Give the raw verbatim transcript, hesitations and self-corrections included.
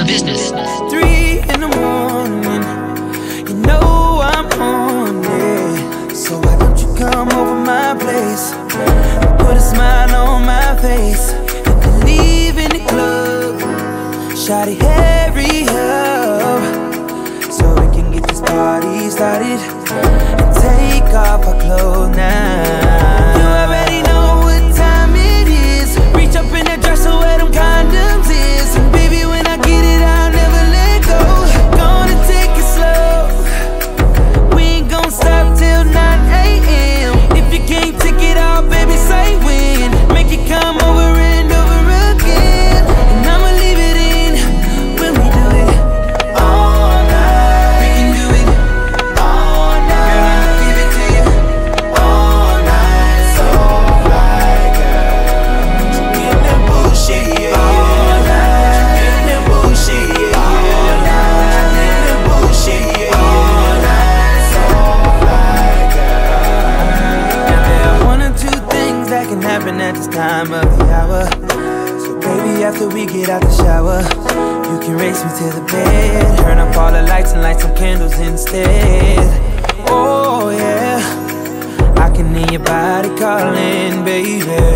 the business. Three in the morning, you know I'm on it. So why don't you come over my place, put a smile on my face, and then leave in the club. Shawty, hurry up, so we can get this party started and take off our clothes now. You already know what time it is. Reach up in that dresser where them condoms is, and baby, when I get it, I'll never let go. Gonna take it slow. We ain't gon' stop till nine A M If you can't take it out, baby, say when. Make it come over and over again, and I'ma leave it in when we do it all night. We can do it all night. Girl, I'ma give it to you all night. So fly, girl. You get that bullshit, yeah. All night. You get that bullshit, yeah. All night. You get that bullshit, yeah. All night. So fly, girl. Now there are one or two things that can happen at this time of the hour. So baby, after we get out the shower, you can race me to the bed, turn up all the lights and light some candles instead. Oh yeah, I can hear your body calling, baby.